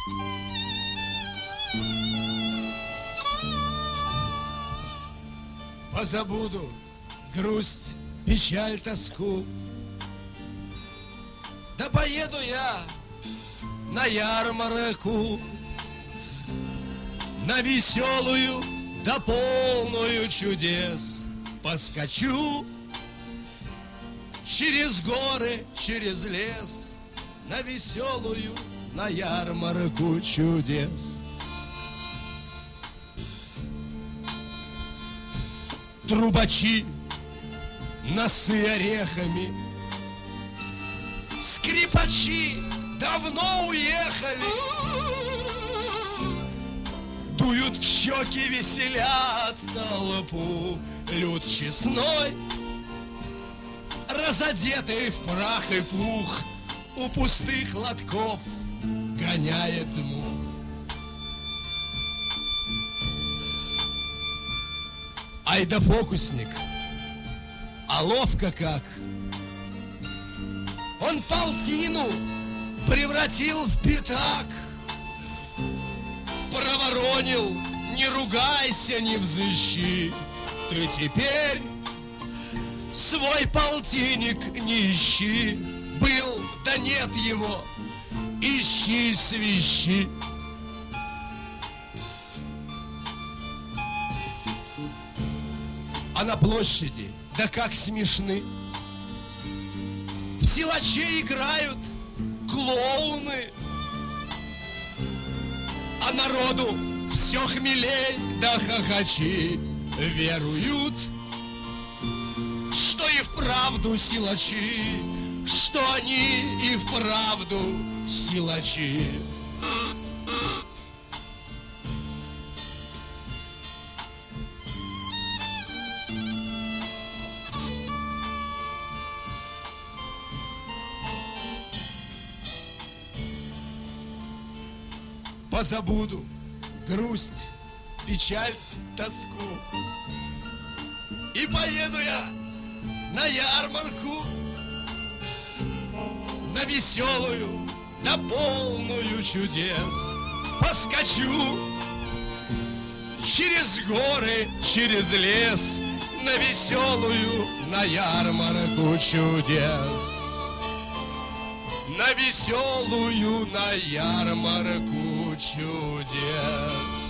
Позабуду грусть, печаль, тоску. Да поеду я на ярмарку, на веселую да полную чудес. Поскочу через горы, через лес, на веселую, на ярмарку чудес. Трубачи, носы орехами, скрипачи давно уехали, дуют в щеки, веселят толпу. Люд честной, разодетый в прах и пух, у пустых лотков гоняет мух. Ай да фокусник, а ловко как! Он полтину превратил в пятак, проворонил, не ругайся, не взыщи. Ты теперь свой полтинник не ищи. Был, да нет его, ищи, свищи. А на площади, да как смешны, в силаче играют клоуны, а народу все хмелей да хохочи. Веруют, что и вправду силачи, что они и вправду силачи. Позабуду грусть, печаль, тоску, и поеду я на ярмарку, на веселую, да полную чудес. Поскочу через горы, через лес, на веселую, на ярмарку чудес. На веселую, на ярмарку чудес.